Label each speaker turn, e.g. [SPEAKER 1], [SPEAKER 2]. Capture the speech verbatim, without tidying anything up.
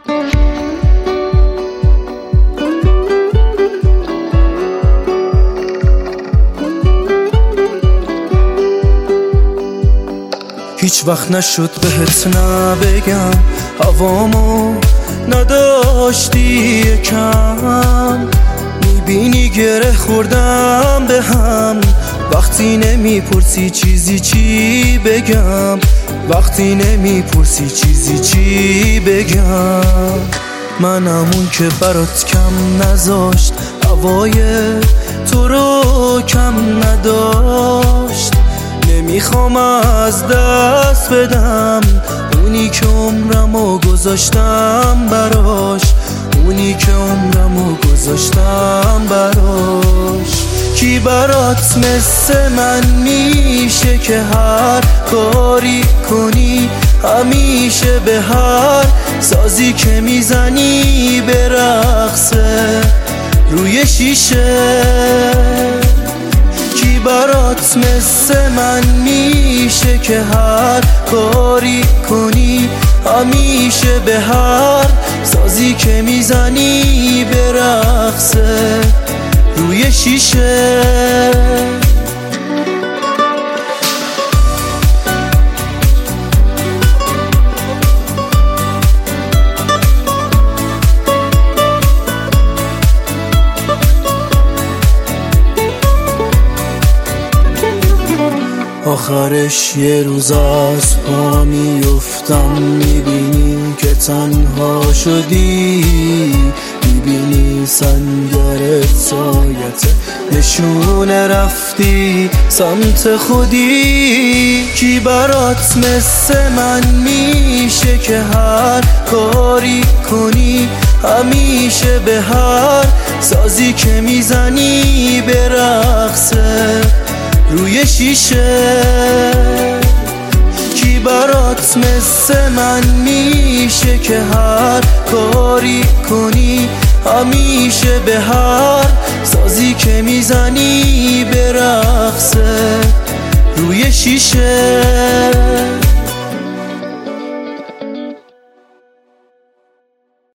[SPEAKER 1] هیچ وقت نشد بهت نبگم هوامو نداشتی کم، میبینی گره خوردم به هم. وقتی نمیپرسی چیزی چی بگم، وقتی نمیپرسی چیزی چی بگم. منم اون که برات کم نذاشت، هوای تو رو کم نداشت. نمیخوام از دست بدم اونی که عمرمو گذاشتم براش، اونی که عمرمو گذاشتم براش. کی برات مثل من میشه که هر کاری کنی همیشه به هر سازی که میزنی برقصه روی شیشه؟ کی برات مثل من میشه که هر کاری کنی همیشه به هر سازی که میزنی برقصه روی شیشه؟ آخرش یه روز از پا میفتم، میبینی که تنها شدی، میبینی سنگرت سایت نشونه رفتی سمت خودی. کی برات مثل من میشه که هر کاری کنی همیشه به هر سازی که میزنی برقصه روی شیشه؟ کی برات مثل من میشه که هر کاری کنی همیشه به هر سازی که میزنی برقصه روی شیشه؟